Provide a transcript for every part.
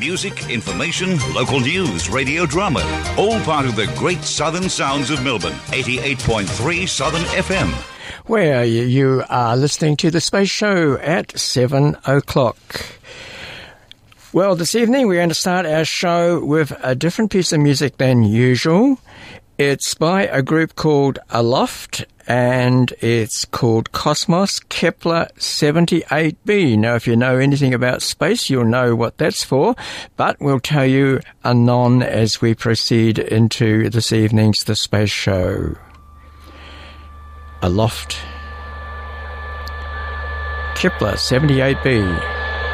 Music, information, local news, radio drama. All part of the great southern sounds of Melbourne. 88.3 Southern FM. Where you are listening to The Space Show at 7 o'clock. Well, this evening we're going to start our show with a different piece of music than usual. It's by a group called Aloft, and it's called Cosmos Kepler 78b. Now, if you know anything about space, you'll know what that's for, but we'll tell you anon as we proceed into this evening's The Space Show. Aloft, Kepler 78b.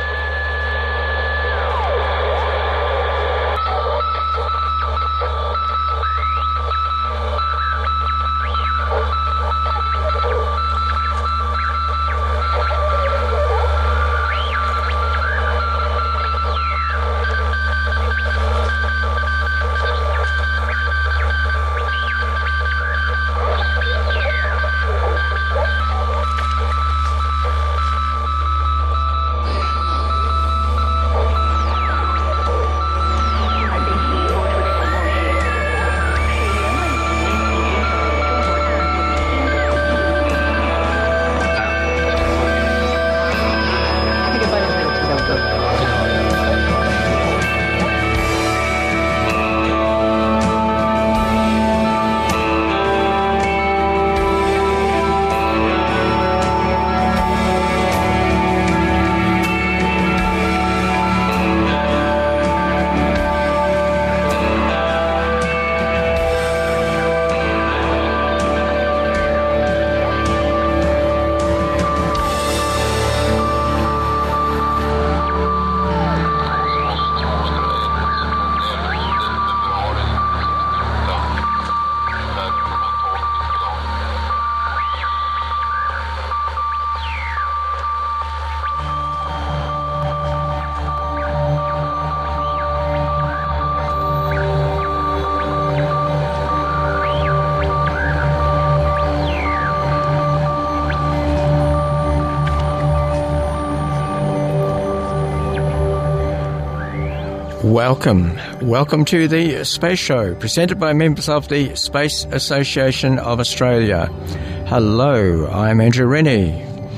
Welcome to the Space Show, presented by members of the Space Association of Australia. Hello, I'm Andrew Rennie,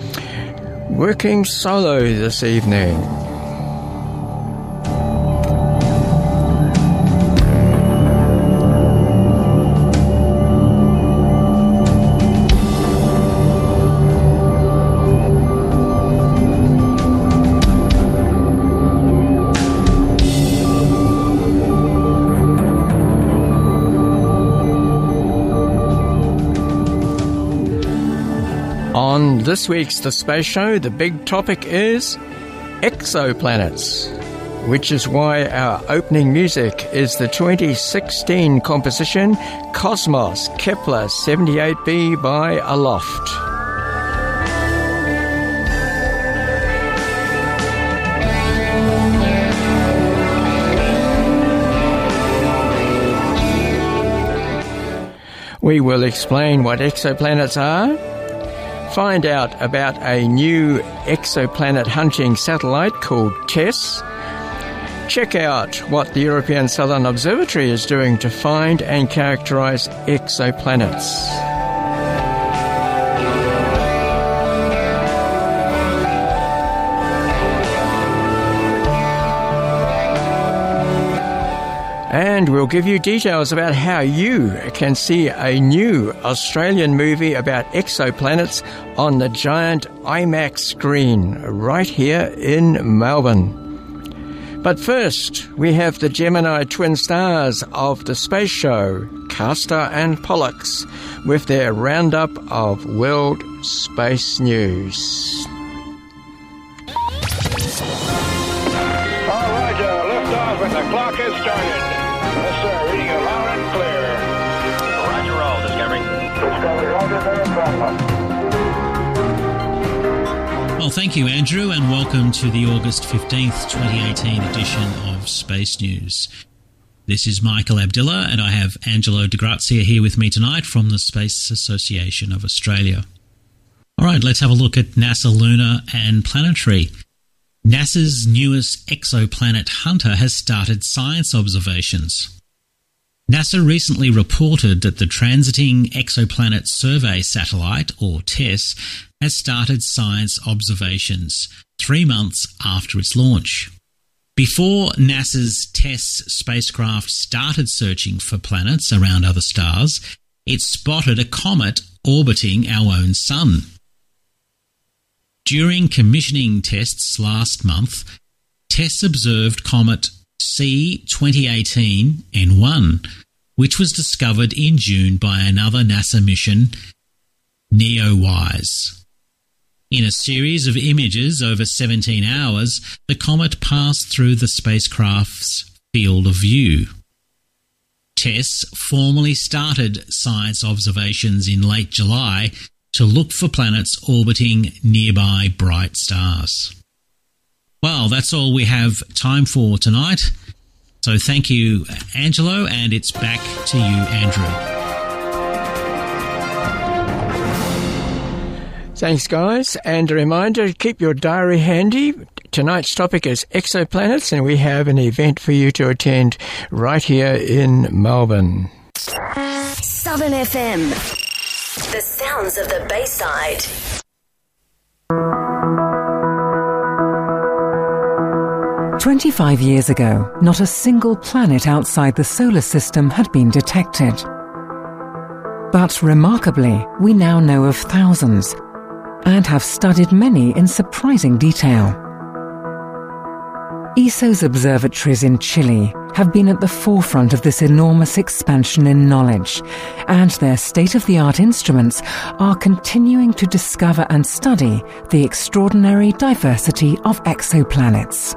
working solo this evening. On this week's The Space Show, the big topic is exoplanets, which is why our opening music is the 2016 composition Cosmos Kepler 78b by Aloft. We will explain what exoplanets are, find out about a new exoplanet hunting satellite called TESS, check out what the European Southern Observatory is doing to find and characterize exoplanets. And we'll give you details about how you can see a new Australian movie about exoplanets on the giant IMAX screen right here in Melbourne. But first, we have the Gemini twin stars of The Space Show, Castor and Pollux, with their roundup of world space news. All right, lift off and the clock has started. Yes, sir. Reading it loud and clear. Roger, roll. Discovery. Discovery, roger, there, Well, thank you, Andrew, and welcome to the August 15th, 2018 edition of Space News. This is Michael Abdillah, and I have Angelo Di Grazia here with me tonight from the Space Association of Australia. All right, let's have a look at NASA Lunar and Planetary. NASA's newest exoplanet Hunter has started science observations. NASA recently reported that the Transiting Exoplanet Survey Satellite, or TESS, has started science observations 3 months after its launch. Before NASA's TESS spacecraft started searching for planets around other stars, it spotted a comet orbiting our own sun. During commissioning tests last month, TESS observed comet C-2018-N1, which was discovered in June by another NASA mission, NEOWISE. In a series of images over 17 hours, the comet passed through the spacecraft's field of view. TESS formally started science observations in late July to look for planets orbiting nearby bright stars. Well, that's all we have time for tonight. So thank you, Angelo, and it's back to you, Andrew. Thanks, guys. And a reminder, keep your diary handy. Tonight's topic is exoplanets, and we have an event for you to attend right here in Melbourne. Southern FM. The sounds of the Bayside. "25 years ago, not a single planet outside the solar system had been detected. But remarkably, we now know of thousands and have studied many in surprising detail. ESO's observatories in Chile have been at the forefront of this enormous expansion in knowledge, and their state-of-the-art instruments are continuing to discover and study the extraordinary diversity of exoplanets.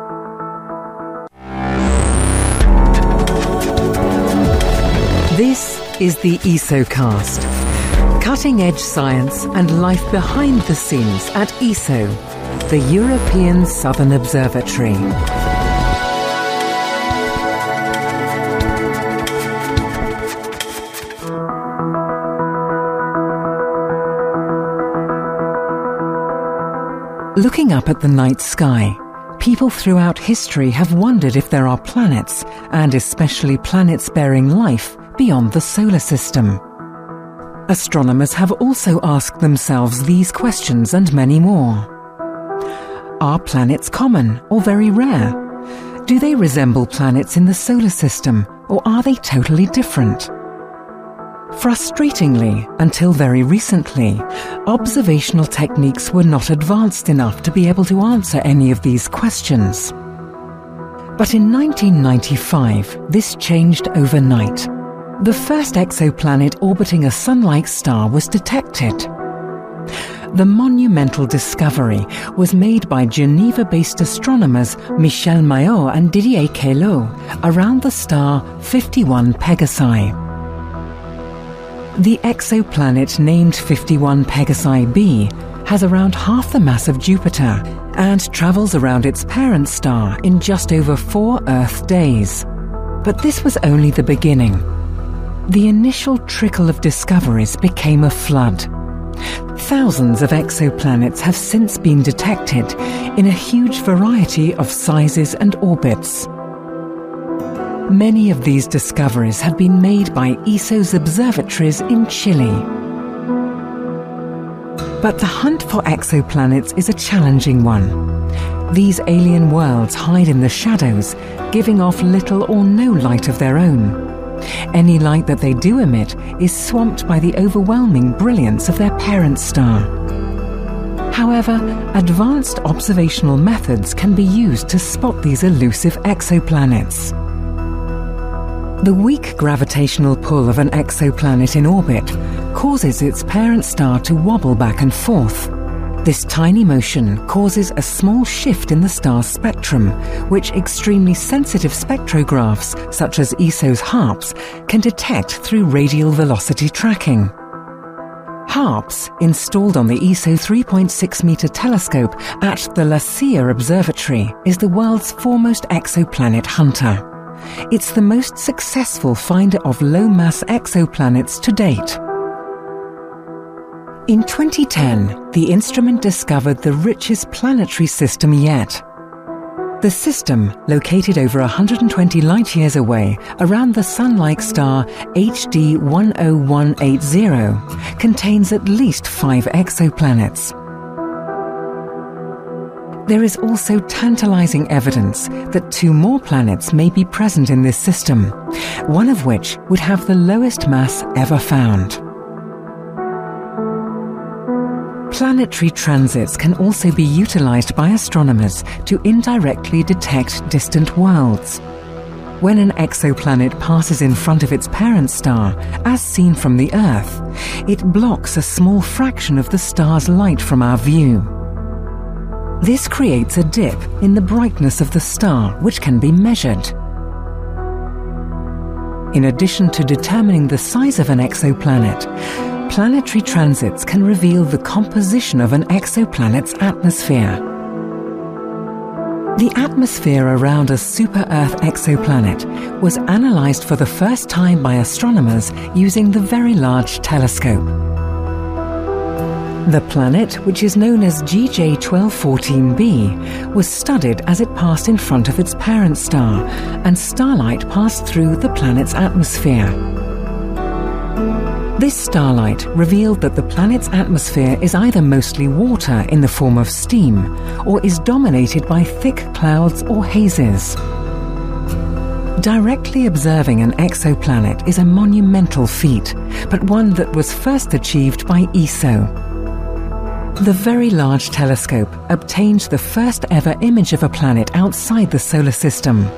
This is the ESOcast. Cutting-edge science and life behind the scenes at ESO, the European Southern Observatory. Looking up at the night sky, people throughout history have wondered if there are planets, and especially planets bearing life, beyond the solar system. Astronomers have also asked themselves these questions and many more. Are planets common or very rare? Do they resemble planets in the solar system, or are they totally different? Frustratingly, until very recently, observational techniques were not advanced enough to be able to answer any of these questions. But in 1995, this changed overnight. The first exoplanet orbiting a Sun-like star was detected. The monumental discovery was made by Geneva-based astronomers Michel Mayor and Didier Queloz around the star 51 Pegasi. The exoplanet named 51 Pegasi b has around half the mass of Jupiter and travels around its parent star in just over 4 Earth days. But this was only the beginning. The initial trickle of discoveries became a flood. Thousands of exoplanets have since been detected in a huge variety of sizes and orbits. Many of these discoveries have been made by ESO's observatories in Chile. But the hunt for exoplanets is a challenging one. These alien worlds hide in the shadows, giving off little or no light of their own. Any light that they do emit is swamped by the overwhelming brilliance of their parent star. However, advanced observational methods can be used to spot these elusive exoplanets. The weak gravitational pull of an exoplanet in orbit causes its parent star to wobble back and forth. This tiny motion causes a small shift in the star's spectrum, which extremely sensitive spectrographs, such as ESO's HARPS, can detect through radial velocity tracking. HARPS, installed on the ESO 3.6-meter telescope at the La Silla Observatory, is the world's foremost exoplanet hunter. It's the most successful finder of low-mass exoplanets to date. In 2010, the instrument discovered the richest planetary system yet. The system, located over 120 light-years away around the Sun-like star HD 10180, contains at least 5 exoplanets. There is also tantalizing evidence that 2 more planets may be present in this system, one of which would have the lowest mass ever found. Planetary transits can also be utilized by astronomers to indirectly detect distant worlds. When an exoplanet passes in front of its parent star, as seen from the Earth, it blocks a small fraction of the star's light from our view. This creates a dip in the brightness of the star, which can be measured. In addition to determining the size of an exoplanet, planetary transits can reveal the composition of an exoplanet's atmosphere. The atmosphere around a super-Earth exoplanet was analysed for the first time by astronomers using the Very Large Telescope. The planet, which is known as GJ1214b, was studied as it passed in front of its parent star, and starlight passed through the planet's atmosphere. This starlight revealed that the planet's atmosphere is either mostly water in the form of steam, or is dominated by thick clouds or hazes. Directly observing an exoplanet is a monumental feat, but one that was first achieved by ESO. The Very Large Telescope obtained the first ever image of a planet outside the solar system.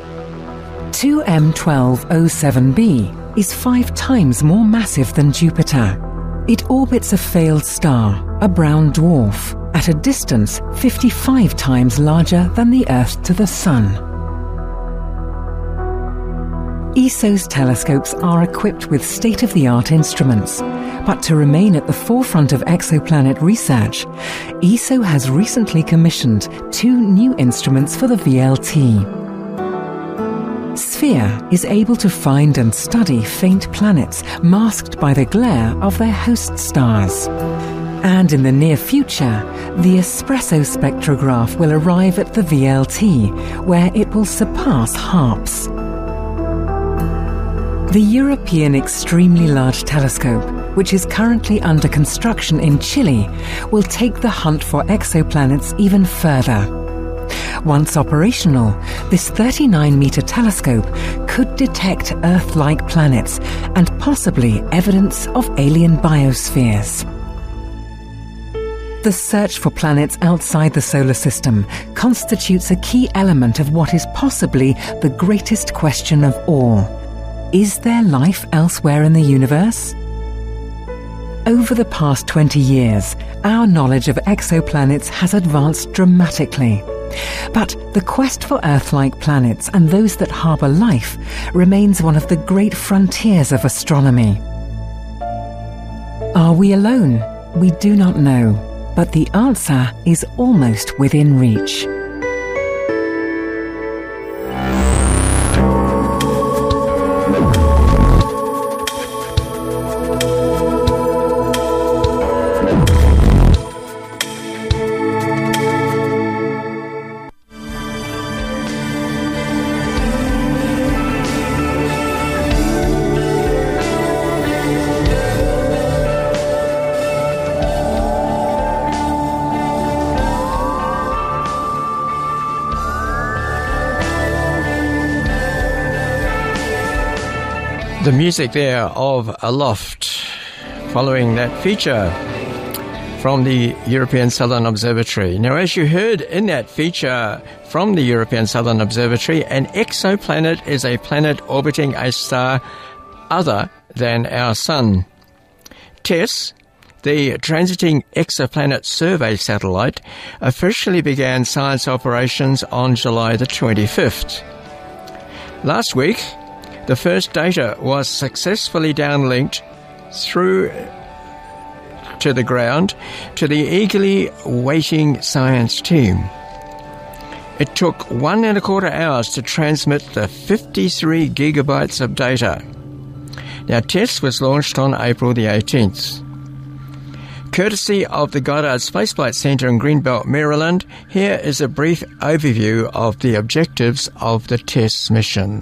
2M1207b is 5 times more massive than Jupiter. It orbits a failed star, a brown dwarf, at a distance 55 times larger than the Earth to the Sun. ESO's telescopes are equipped with state-of-the-art instruments, but to remain at the forefront of exoplanet research, ESO has recently commissioned 2 new instruments for the VLT. SPHERE is able to find and study faint planets masked by the glare of their host stars. And in the near future, the Espresso spectrograph will arrive at the VLT, where it will surpass HARPS. The European Extremely Large Telescope, which is currently under construction in Chile, will take the hunt for exoplanets even further. Once operational, this 39-meter telescope could detect Earth-like planets and possibly evidence of alien biospheres. The search for planets outside the solar system constitutes a key element of what is possibly the greatest question of all. Is there life elsewhere in the universe? Over the past 20 years, our knowledge of exoplanets has advanced dramatically. But the quest for Earth-like planets and those that harbour life remains one of the great frontiers of astronomy. Are we alone? We do not know, but the answer is almost within reach. The music there of Aloft, following that feature from the European Southern Observatory. Now, as you heard in that feature from the European Southern Observatory, an exoplanet is a planet orbiting a star other than our Sun. TESS, the Transiting Exoplanet Survey Satellite, officially began science operations on July the 25th. Last week, the first data was successfully downlinked through to the ground to the eagerly waiting science team. It took 1.25 hours to transmit the 53 gigabytes of data. Now, TESS was launched on April the 18th. Courtesy of the Goddard Space Flight Center in Greenbelt, Maryland, here is a brief overview of the objectives of the TESS mission.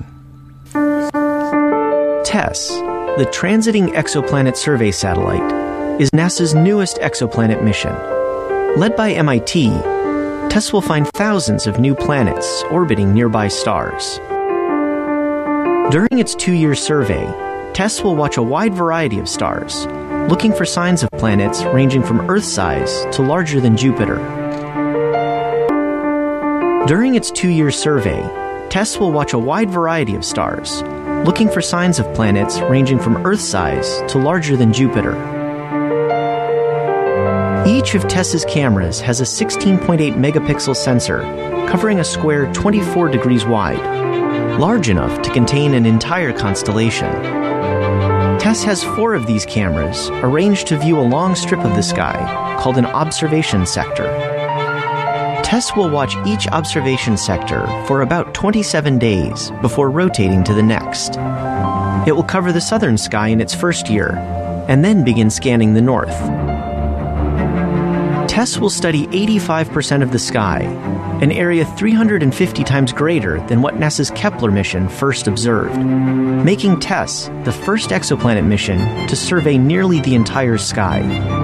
TESS, the Transiting Exoplanet Survey Satellite, is NASA's newest exoplanet mission. Led by MIT, TESS will find thousands of new planets orbiting nearby stars. During its 2-year survey, TESS will watch a wide variety of stars, looking for signs of planets ranging from Earth-size to larger than Jupiter. During its 2-year survey, TESS will watch a wide variety of stars, looking for signs of planets ranging from Earth-size to larger than Jupiter. Each of TESS's cameras has a 16.8 megapixel sensor covering a square 24 degrees wide, large enough to contain an entire constellation. TESS has 4 of these cameras arranged to view a long strip of the sky called an observation sector. TESS will watch each observation sector for about 27 days before rotating to the next. It will cover the southern sky in its first year and then begin scanning the north. TESS will study 85% of the sky, an area 350 times greater than what NASA's Kepler mission first observed, making TESS the first exoplanet mission to survey nearly the entire sky.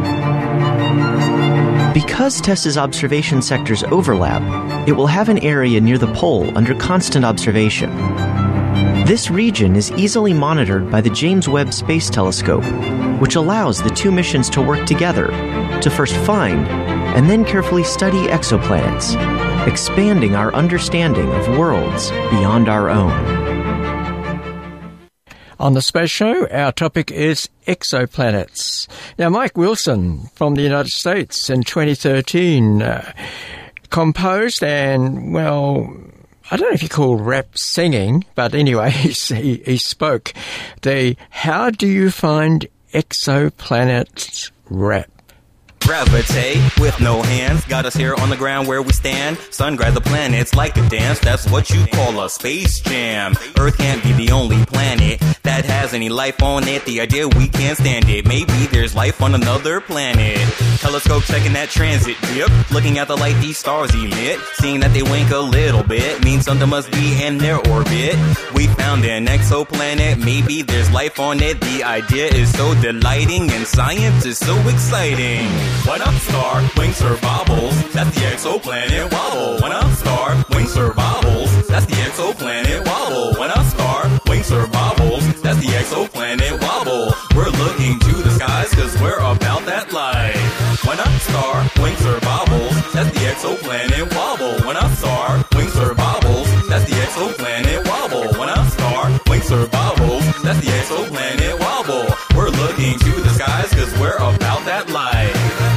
Because TESS's observation sectors overlap, it will have an area near the pole under constant observation. This region is easily monitored by the James Webb Space Telescope, which allows the 2 missions to work together to first find and then carefully study exoplanets, expanding our understanding of worlds beyond our own. On the Space Show, our topic is exoplanets. Now, Mike Wilson from the United States in 2013 composed and, well, I don't know if you call rap singing, but anyway, he spoke the How Do You Find Exoplanets rap. Gravitate with no hands, got us here on the ground where we stand. Sun grabs the planets like a dance, that's what you call a space jam. Earth can't be the only planet that has any life on it. The idea we can't stand it, maybe there's life on another planet. Telescope checking that transit dip, looking at the light these stars emit. Seeing that they wink a little bit, means something must be in their orbit. We found an exoplanet, maybe there's life on it. The idea is so delighting and science is so exciting. When a star winks her bobbles, that's the exoplanet wobble. When a star winks her bobbles, that's the exoplanet wobble. When a star winks her bobbles, that's the exoplanet wobble. We're looking to the skies cause we're about that life. When a star winks her bobbles, that's the exoplanet wobble. When a star winks her bobbles, that's the exoplanet wobble. When a star winks her bobbles, that's the exoplanet wobble. We're looking to the skies cause we're about that life.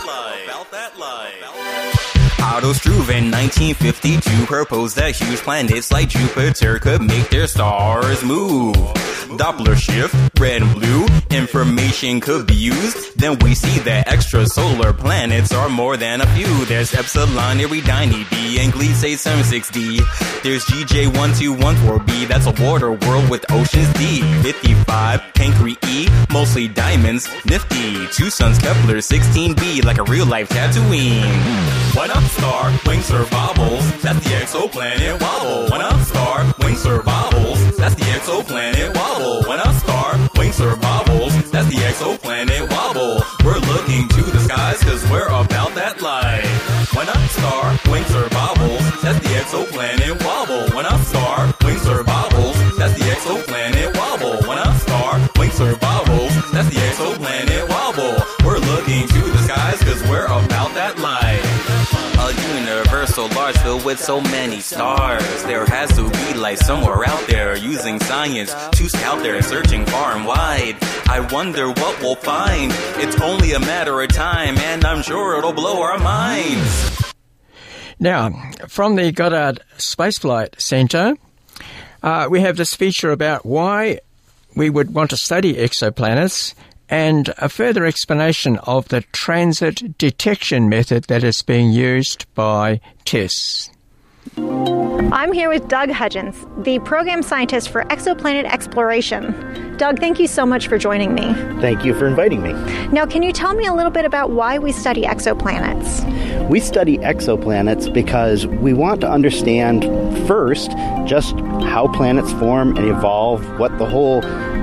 Otto Struve in 1952 proposed that huge planets like Jupiter could make their stars move. Doppler shift, red and blue, information could be used. Then we see that extrasolar planets are more than a few. There's Epsilon, Eridani B, and Gliese 76D. There's GJ1214b, that's a water world with oceans D. 55, Cancri E, mostly diamonds, nifty. 2 suns, Kepler 16b, like a real life Tatooine. When a star winks her bobbles, that's the exoplanet wobble. When a star winks her bobbles, that's the exoplanet wobble. When a star winks her bobbles, that's the exoplanet wobble. We're looking to the skies cause we're about that life. When a star winks her bobbles, that's the exoplanet wobble. When a star winks her bobbles, that's the exoplanet wobble. When a star winks her bobbles, that's the exoplanet wobble. We're looking to the skies cause we're about that life. A universal large filled with so many stars. There has to be life somewhere out there, using science to scout there, searching far and wide. I wonder what we'll find. It's only a matter of time, and I'm sure it'll blow our minds. Now, from the Goddard Space Flight Center, we have this feature about why we would want to study exoplanets and a further explanation of the transit detection method that is being used by TESS. I'm here with Doug Hudgens, the program scientist for exoplanet exploration. Doug, thank you so much for joining me. Thank you for inviting me. Now, can you tell me a little bit about why we study exoplanets? We study exoplanets because we want to understand first just how planets form and evolve, what the whole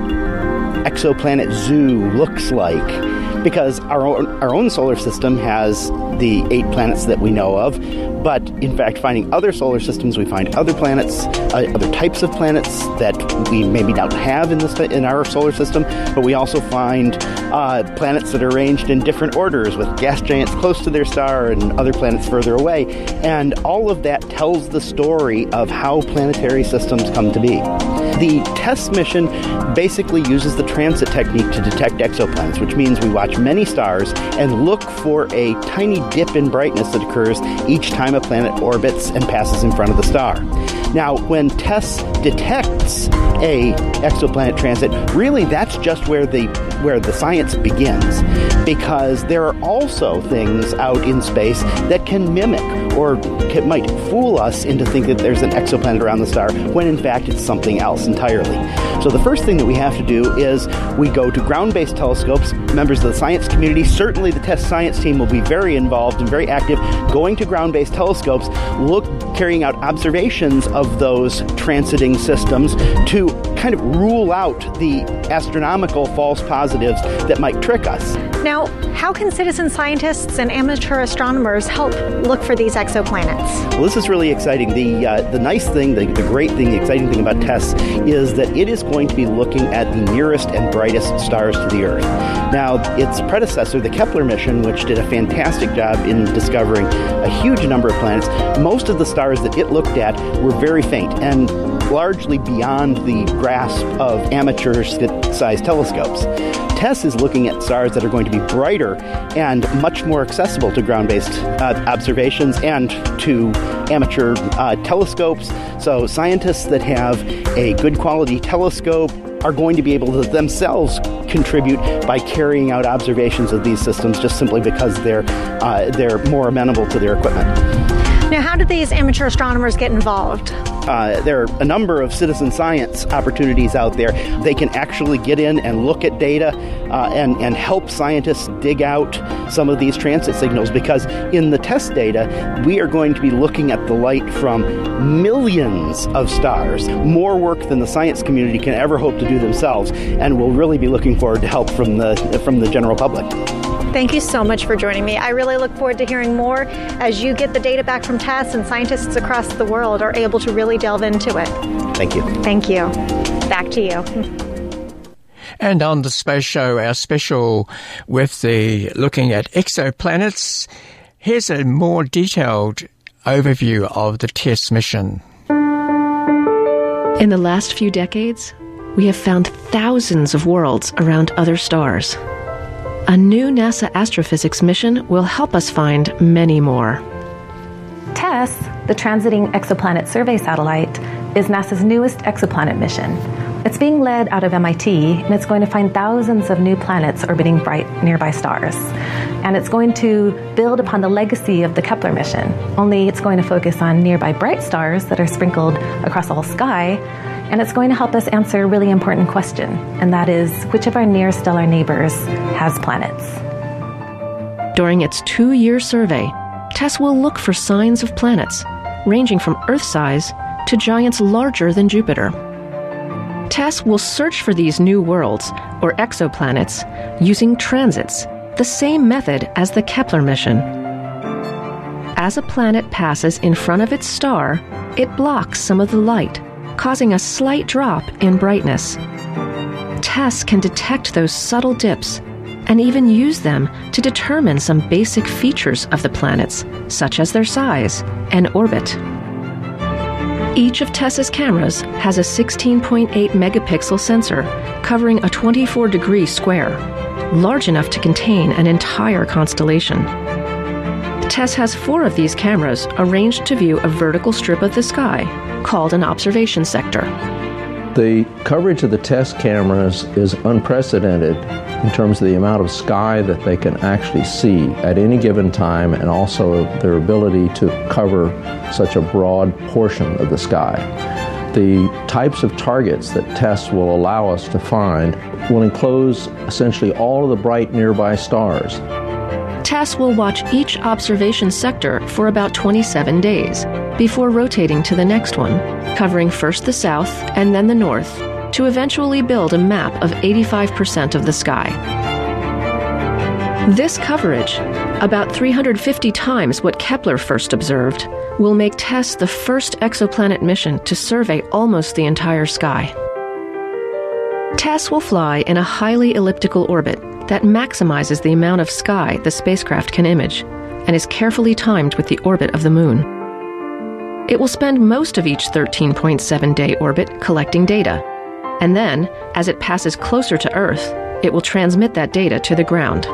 exoplanet zoo looks like. Because our own solar system has the 8 planets that we know of, but in fact, finding other solar systems, we find other planets, other types of planets that we maybe don't have in our solar system, but we also find planets that are arranged in different orders, with gas giants close to their star and other planets further away. And all of that tells the story of how planetary systems come to be. The TESS mission basically uses the transit technique to detect exoplanets, which means we watch many stars and look for a tiny dip in brightness that occurs each time a planet orbits and passes in front of the star. Now, when TESS detects a exoplanet transit, really that's just where the science begins, because there are also things out in space that can mimic or might fool us into thinking that there's an exoplanet around the star when in fact it's something else entirely. So the first thing that we have to do is we go to ground-based telescopes. Members of the science community, certainly the TESS science team, will be very involved and very active going to ground-based telescopes, carrying out observations of those transiting systems to kind of rule out the astronomical false positives that might trick us. Now, how can citizen scientists and amateur astronomers help look for these exoplanets? Well, this is really exciting. The nice thing, the great thing, the exciting thing about TESS is that it is going to be looking at the nearest and brightest stars to the Earth. Now, its predecessor, the Kepler mission, which did a fantastic job in discovering a huge number of planets, most of the stars that it looked at were very faint and largely beyond the grasp of amateur-sized telescopes. TESS is looking at stars that are going to be brighter and much more accessible to ground-based observations and to amateur telescopes. So scientists that have a good quality telescope are going to be able to themselves contribute by carrying out observations of these systems just simply because they're more amenable to their equipment. Now, how do these amateur astronomers get involved? There are a number of citizen science opportunities out there. They can actually get in and look at data and help scientists dig out some of these transit signals, because in the TESS data, we are going to be looking at the light from millions of stars, more work than the science community can ever hope to do themselves, and we'll really be looking forward to help from the general public. Thank you so much for joining me. I really look forward to hearing more as you get the data back from TESS and scientists across the world are able to really delve into it. Thank you. Thank you. Back to you. And on the Space Show, our special with the looking at exoplanets, here's a more detailed overview of the TESS mission. In the last few decades, we have found thousands of worlds around other stars. A new NASA astrophysics mission will help us find many more. TESS, the Transiting Exoplanet Survey Satellite, is NASA's newest exoplanet mission. It's being led out of MIT, and it's going to find thousands of new planets orbiting bright nearby stars. And it's going to build upon the legacy of the Kepler mission, only it's going to focus on nearby bright stars that are sprinkled across the whole sky. And it's going to help us answer a really important question, and that is, which of our near-stellar neighbors has planets? During its 2-year survey, TESS will look for signs of planets, ranging from Earth-size to giants larger than Jupiter. TESS will search for these new worlds, or exoplanets, using transits, the same method as the Kepler mission. As a planet passes in front of its star, it blocks some of the light, causing a slight drop in brightness. TESS can detect those subtle dips and even use them to determine some basic features of the planets, such as their size and orbit. Each of TESS's cameras has a 16.8 megapixel sensor covering a 24-degree square, large enough to contain an entire constellation. TESS has 4 of these cameras arranged to view a vertical strip of the sky called an observation sector. The coverage of the TESS cameras is unprecedented in terms of the amount of sky that they can actually see at any given time, and also their ability to cover such a broad portion of the sky. The types of targets that TESS will allow us to find will enclose essentially all of the bright nearby stars. TESS will watch each observation sector for about 27 days before rotating to the next one, covering first the south and then the north, to eventually build a map of 85% of the sky. This coverage, about 350 times what Kepler first observed, will make TESS the first exoplanet mission to survey almost the entire sky. TESS will fly in a highly elliptical orbit that maximizes the amount of sky the spacecraft can image and is carefully timed with the orbit of the Moon. It will spend most of each 13.7-day orbit collecting data, and then, as it passes closer to Earth, it will transmit that data to the ground.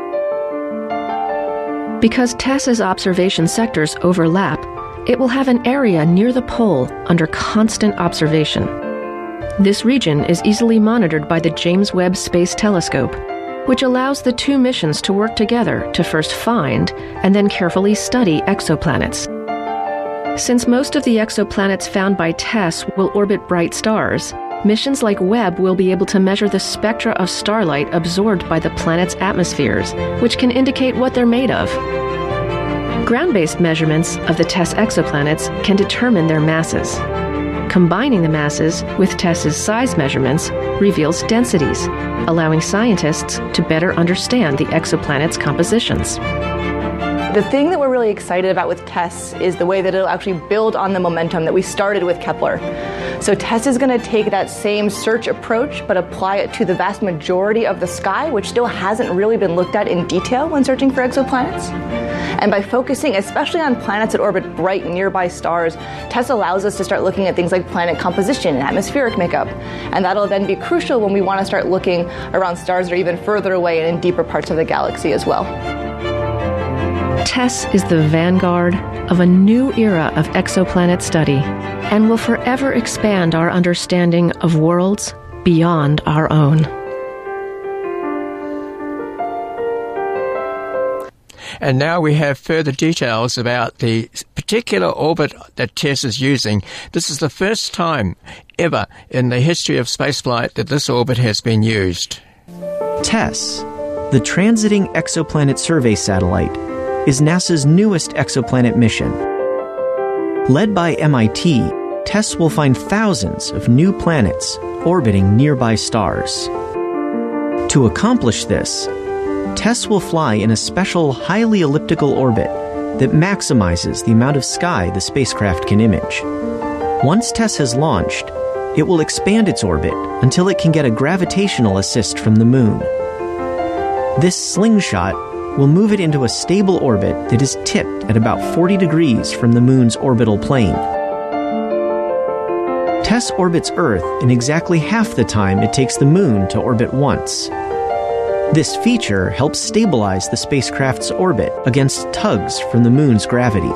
Because TESS's observation sectors overlap, it will have an area near the pole under constant observation. This region is easily monitored by the James Webb Space Telescope, which allows the two missions to work together to first find and then carefully study exoplanets. Since most of the exoplanets found by TESS will orbit bright stars, missions like Webb will be able to measure the spectra of starlight absorbed by the planet's atmospheres, which can indicate what they're made of. Ground-based measurements of the TESS exoplanets can determine their masses. Combining the masses with TESS's size measurements reveals densities, allowing scientists to better understand the exoplanet's compositions. The thing that we're really excited about with TESS is the way that it'll actually build on the momentum that we started with Kepler. So TESS is going to take that same search approach but apply it to the vast majority of the sky, which still hasn't really been looked at in detail when searching for exoplanets. And by focusing especially on planets that orbit bright nearby stars, TESS allows us to start looking at things like planet composition and atmospheric makeup. And that'll then be crucial when we want to start looking around stars that are even further away and in deeper parts of the galaxy as well. TESS is the vanguard of a new era of exoplanet study and will forever expand our understanding of worlds beyond our own. And now we have further details about the particular orbit that TESS is using. This is the first time ever in the history of spaceflight that this orbit has been used. TESS, the Transiting Exoplanet Survey Satellite, is NASA's newest exoplanet mission. Led by MIT, TESS will find thousands of new planets orbiting nearby stars. To accomplish this, TESS will fly in a special highly elliptical orbit that maximizes the amount of sky the spacecraft can image. Once TESS has launched, it will expand its orbit until it can get a gravitational assist from the Moon. This slingshot will move it into a stable orbit that is tipped at about 40 degrees from the Moon's orbital plane. TESS orbits Earth in exactly half the time it takes the Moon to orbit once. This feature helps stabilize the spacecraft's orbit against tugs from the Moon's gravity.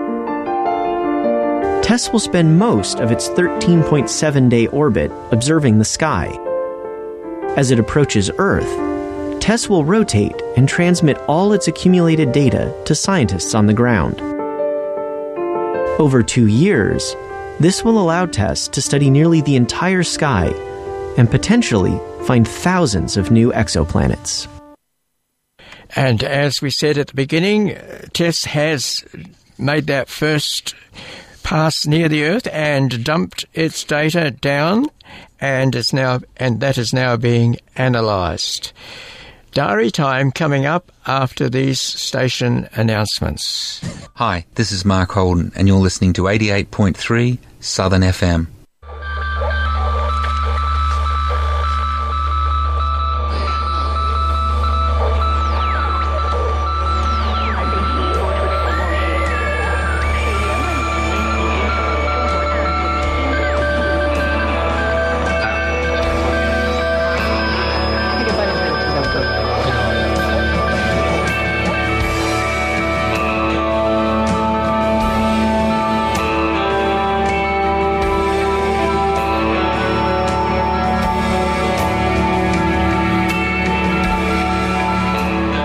TESS will spend most of its 13.7-day orbit observing the sky. As it approaches Earth, TESS will rotate and transmit all its accumulated data to scientists on the ground. Over 2 years, this will allow TESS to study nearly the entire sky and potentially find thousands of new exoplanets. And as we said at the beginning, TESS has made that first pass near the Earth and dumped its data down, and that is now being analysed. Diary time coming up after these station announcements. Hi, this is Mark Holden, and you're listening to 88.3 Southern FM.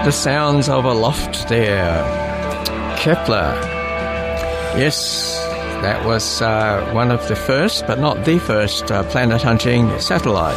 The sounds of aloft there. Kepler. Yes, that was one of the first, but not the first, planet hunting satellite.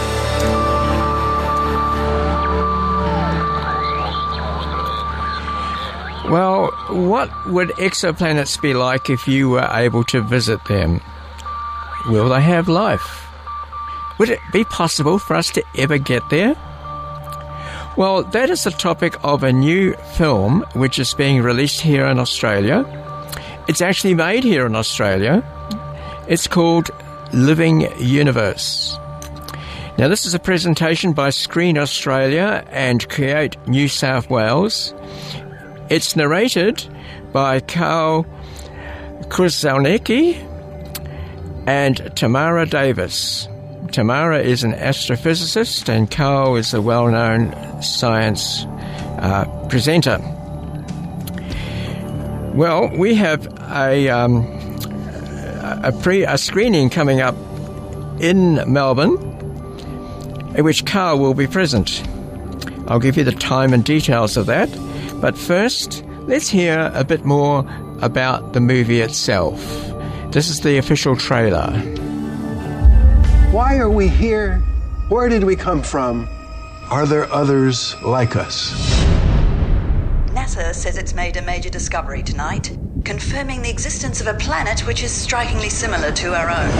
Well, what would exoplanets be like if you were able to visit them? Will they have life? Would it be possible for us to ever get there? Well, that is the topic of a new film which is being released here in Australia. It's actually made here in Australia. It's called Living Universe. Now, this is a presentation by Screen Australia and Create New South Wales. It's narrated by Carl Krzelnicki and Tamara Davis. Tamara is an astrophysicist and Carl is a well-known science presenter. Well, we have a screening coming up in Melbourne in which Carl will be present. I'll give you the time and details of that. But first, let's hear a bit more about the movie itself. This is the official trailer. Why are we here? Where did we come from? Are there others like us? NASA says it's made a major discovery tonight, confirming the existence of a planet which is strikingly similar to our own.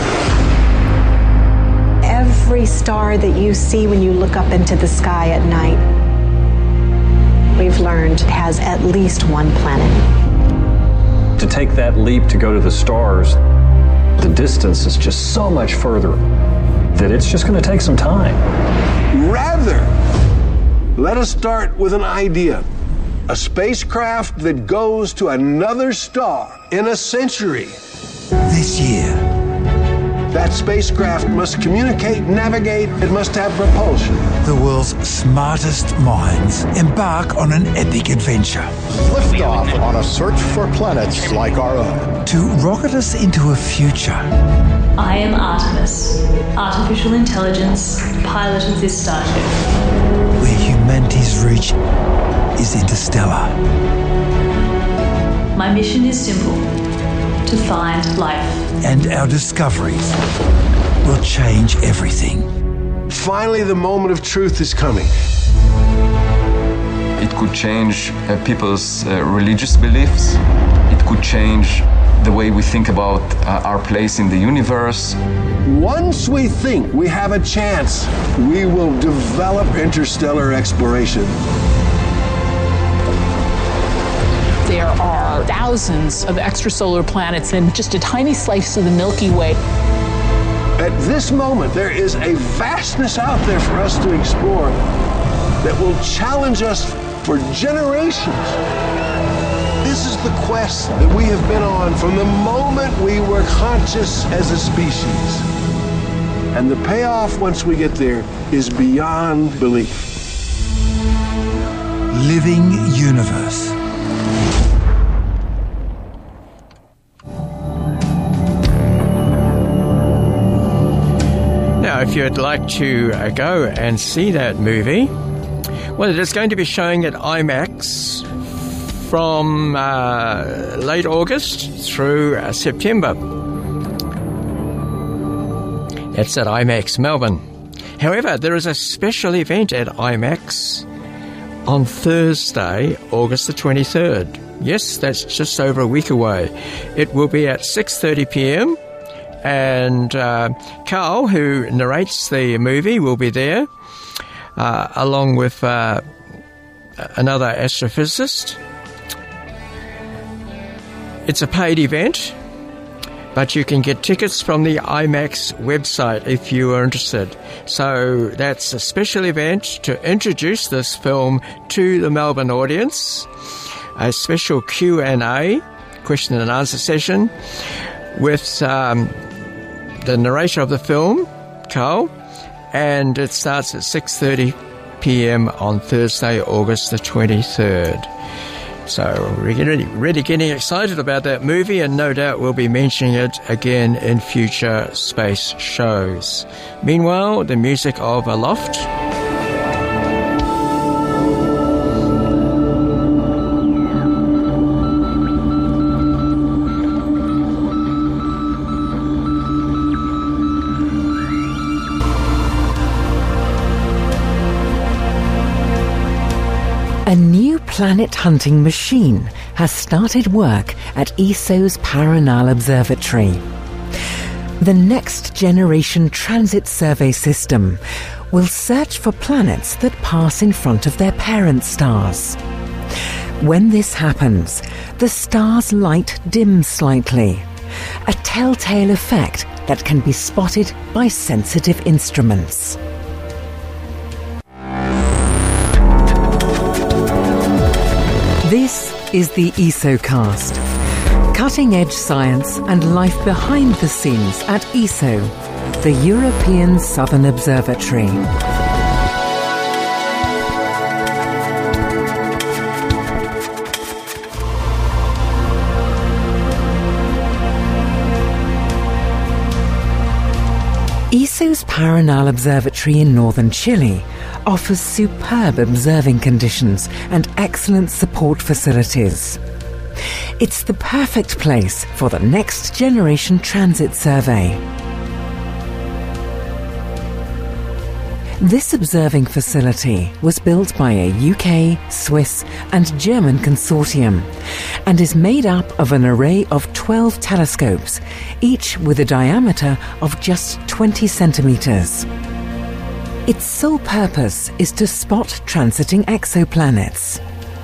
Every star that you see when you look up into the sky at night, we've learned has at least one planet. To take that leap to go to the stars, the distance is just so much further that it's just going to take some time. Rather, let us start with an idea. A spacecraft that goes to another star in a century. This year. That spacecraft must communicate, navigate, it must have propulsion. The world's smartest minds embark on an epic adventure. Liftoff on a search for planets like our own. To rocket us into a future. I am Artemis, artificial intelligence, pilot of this starship. Where humanity's reach is interstellar. My mission is simple: to find life. And our discoveries will change everything. Finally, the moment of truth is coming. It could change people's religious beliefs. It could change the way we think about our place in the universe. Once we think we have a chance, we will develop interstellar exploration. There are thousands of extrasolar planets in just a tiny slice of the Milky Way. At this moment, there is a vastness out there for us to explore that will challenge us for generations. This is the quest that we have been on from the moment we were conscious as a species. And the payoff once we get there is beyond belief. Living Universe. Now, if you'd like to go and see that movie, well, it is going to be showing at IMAX from late August through September. That's at IMAX Melbourne. However, there is a special event at IMAX on Thursday, August the 23rd. Yes, that's just over a week away. It will be at 6:30 p.m. and Carl, who narrates the movie, will be there, along with another astrophysicist. It's a paid event, but you can get tickets from the IMAX website if you are interested. So that's a special event to introduce this film to the Melbourne audience, a special Q&A, question and answer session, with the narrator of the film, Carl, and it starts at 6:30 p.m. on Thursday, August the 23rd. So we're really getting excited about that movie, and no doubt we'll be mentioning it again in future space shows. Meanwhile, the music of Aloft. A new planet hunting machine has started work at ESO's Paranal Observatory. The Next Generation Transit Survey System will search for planets that pass in front of their parent stars. When this happens, the star's light dims slightly, a telltale effect that can be spotted by sensitive instruments. This is the ESOcast. Cutting-edge science and life behind the scenes at ESO, the European Southern Observatory. ESO's Paranal Observatory in northern Chile offers superb observing conditions and excellent support facilities. It's the perfect place for the Next Generation Transit Survey. This observing facility was built by a UK, Swiss and German consortium and is made up of an array of 12 telescopes, each with a diameter of just 20 centimetres. Its sole purpose is to spot transiting exoplanets.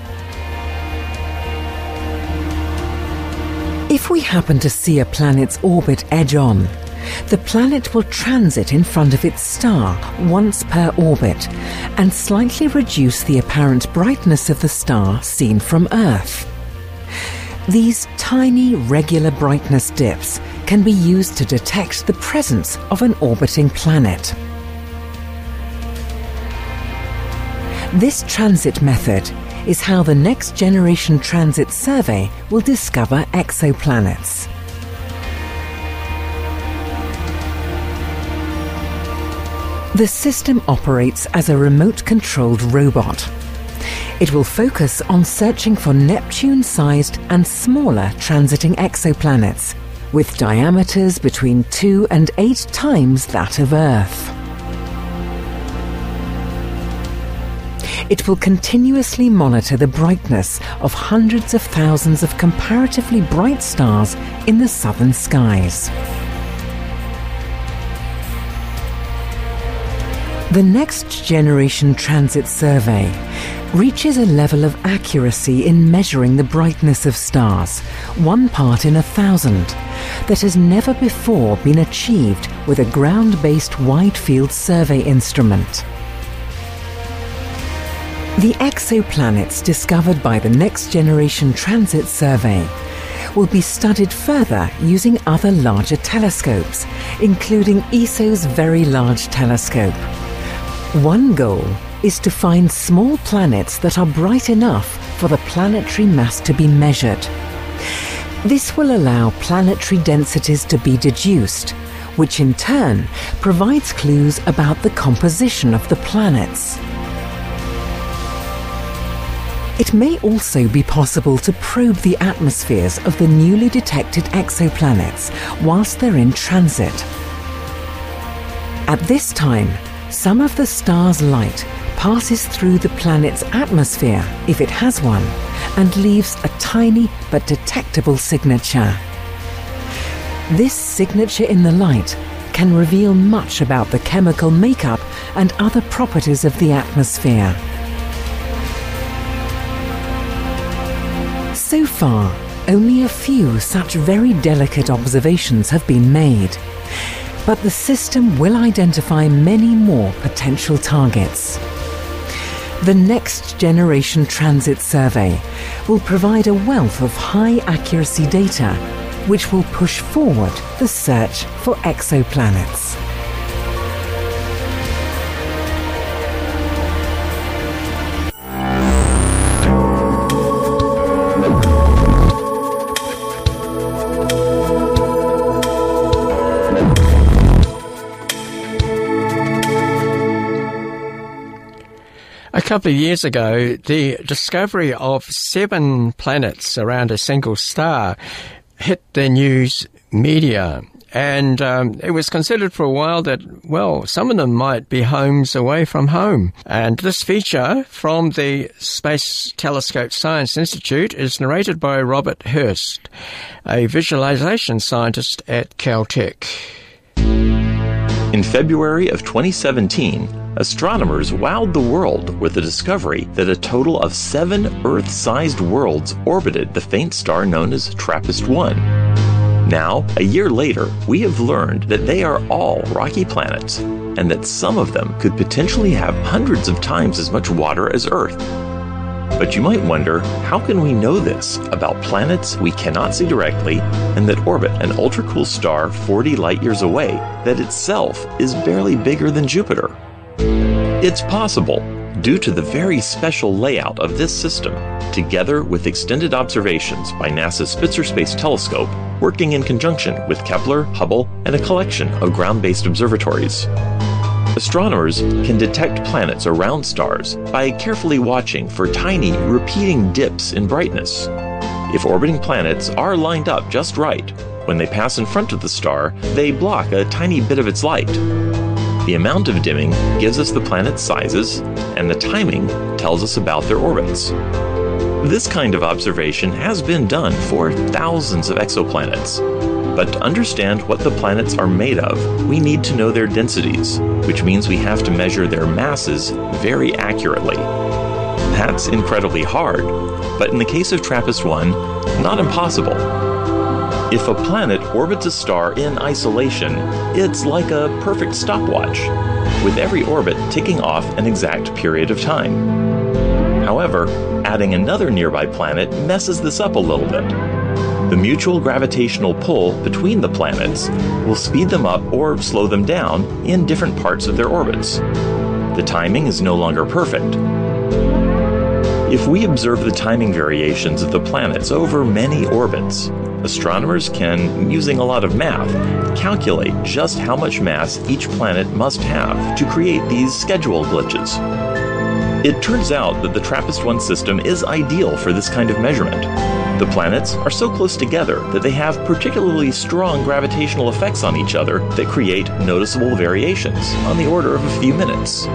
If we happen to see a planet's orbit edge on, the planet will transit in front of its star once per orbit and slightly reduce the apparent brightness of the star seen from Earth. These tiny regular brightness dips can be used to detect the presence of an orbiting planet. This transit method is how the Next Generation Transit Survey will discover exoplanets. The system operates as a remote-controlled robot. It will focus on searching for Neptune-sized and smaller transiting exoplanets, with diameters between 2 and 8 times that of Earth. It will continuously monitor the brightness of hundreds of thousands of comparatively bright stars in the southern skies. The Next Generation Transit Survey reaches a level of accuracy in measuring the brightness of stars, 1 part in 1,000, that has never before been achieved with a ground-based wide-field survey instrument. The exoplanets discovered by the Next Generation Transit Survey will be studied further using other larger telescopes, including ESO's Very Large Telescope. One goal is to find small planets that are bright enough for the planetary mass to be measured. This will allow planetary densities to be deduced, which in turn provides clues about the composition of the planets. It may also be possible to probe the atmospheres of the newly detected exoplanets whilst they're in transit. At this time, some of the star's light passes through the planet's atmosphere, if it has one, and leaves a tiny but detectable signature. This signature in the light can reveal much about the chemical makeup and other properties of the atmosphere. So far, only a few such very delicate observations have been made, but the system will identify many more potential targets. The Next Generation Transit Survey will provide a wealth of high-accuracy data which will push forward the search for exoplanets. A couple of years ago, the discovery of 7 planets around a single star hit the news media, And it was considered for a while that, well, some of them might be homes away from home. And this feature from the Space Telescope Science Institute is narrated by Robert Hurst, a visualization scientist at Caltech. In February of 2017, astronomers wowed the world with the discovery that a total of 7 Earth-sized worlds orbited the faint star known as TRAPPIST-1. Now, a year later, we have learned that they are all rocky planets, and that some of them could potentially have hundreds of times as much water as Earth. But you might wonder, how can we know this about planets we cannot see directly and that orbit an ultra-cool star 40 light-years away that itself is barely bigger than Jupiter? It's possible, due to the very special layout of this system, together with extended observations by NASA's Spitzer Space Telescope, working in conjunction with Kepler, Hubble, and a collection of ground-based observatories. Astronomers can detect planets around stars by carefully watching for tiny, repeating dips in brightness. If orbiting planets are lined up just right, when they pass in front of the star, they block a tiny bit of its light. The amount of dimming gives us the planet's sizes, and the timing tells us about their orbits. This kind of observation has been done for thousands of exoplanets. But to understand what the planets are made of, we need to know their densities, which means we have to measure their masses very accurately. That's incredibly hard, but in the case of TRAPPIST-1, not impossible. If a planet orbits a star in isolation, it's like a perfect stopwatch, with every orbit ticking off an exact period of time. However, adding another nearby planet messes this up a little bit. The mutual gravitational pull between the planets will speed them up or slow them down in different parts of their orbits. The timing is no longer perfect. If we observe the timing variations of the planets over many orbits, astronomers can, using a lot of math, calculate just how much mass each planet must have to create these schedule glitches. It turns out that the TRAPPIST-1 system is ideal for this kind of measurement. The planets are so close together that they have particularly strong gravitational effects on each other that create noticeable variations on the order of a few minutes.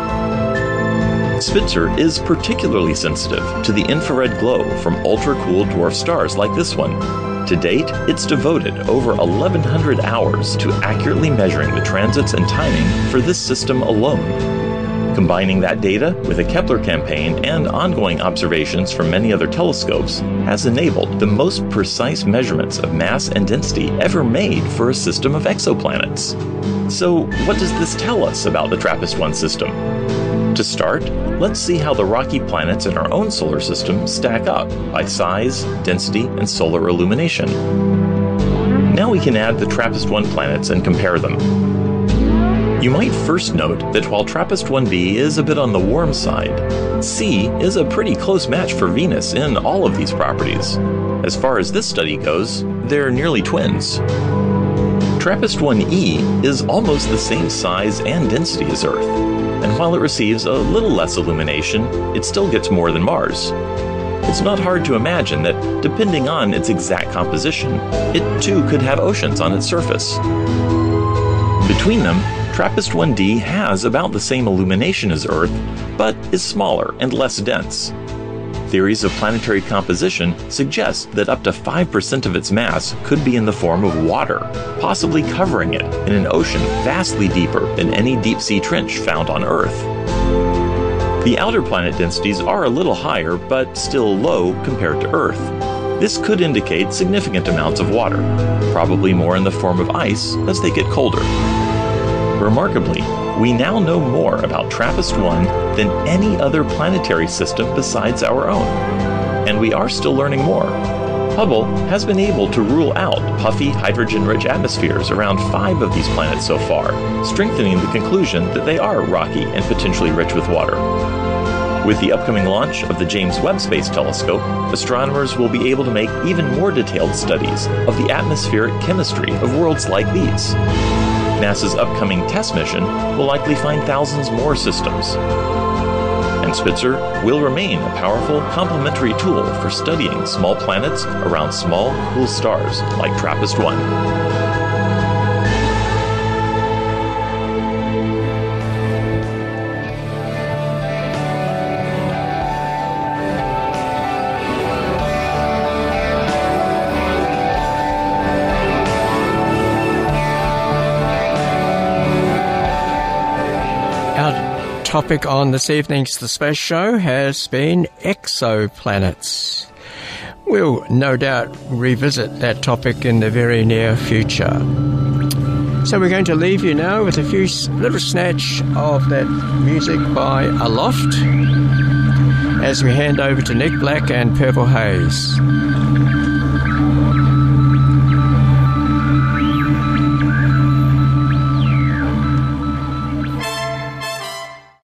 Spitzer is particularly sensitive to the infrared glow from ultra-cool dwarf stars like this one. To date, it's devoted over 1,100 hours to accurately measuring the transits and timing for this system alone. Combining that data with a Kepler campaign and ongoing observations from many other telescopes has enabled the most precise measurements of mass and density ever made for a system of exoplanets. So, what does this tell us about the TRAPPIST-1 system? To start, let's see how the rocky planets in our own solar system stack up by size, density, and solar illumination. Now we can add the TRAPPIST-1 planets and compare them. You might first note that while TRAPPIST-1b is a bit on the warm side, C is a pretty close match for Venus in all of these properties. As far as this study goes, they're nearly twins. TRAPPIST-1e is almost the same size and density as Earth, and while it receives a little less illumination, it still gets more than Mars. It's not hard to imagine that, depending on its exact composition, it too could have oceans on its surface. Between them, TRAPPIST-1d has about the same illumination as Earth, but is smaller and less dense. Theories of planetary composition suggest that up to 5% of its mass could be in the form of water, possibly covering it in an ocean vastly deeper than any deep-sea trench found on Earth. The outer planet densities are a little higher, but still low compared to Earth. This could indicate significant amounts of water, probably more in the form of ice as they get colder. Remarkably, we now know more about TRAPPIST-1 than any other planetary system besides our own. And we are still learning more. Hubble has been able to rule out puffy, hydrogen-rich atmospheres around 5 of these planets so far, strengthening the conclusion that they are rocky and potentially rich with water. With the upcoming launch of the James Webb Space Telescope, astronomers will be able to make even more detailed studies of the atmospheric chemistry of worlds like these. NASA's upcoming TESS mission will likely find thousands more systems. And Spitzer will remain a powerful complementary tool for studying small planets around small, cool stars like TRAPPIST-1. topic on this evening's The Space Show has been exoplanets. We'll no doubt revisit that topic in the very near future. So we're going to leave you now with a few little snatch of that music by Aloft as we hand over to Nick Black and Purple Haze.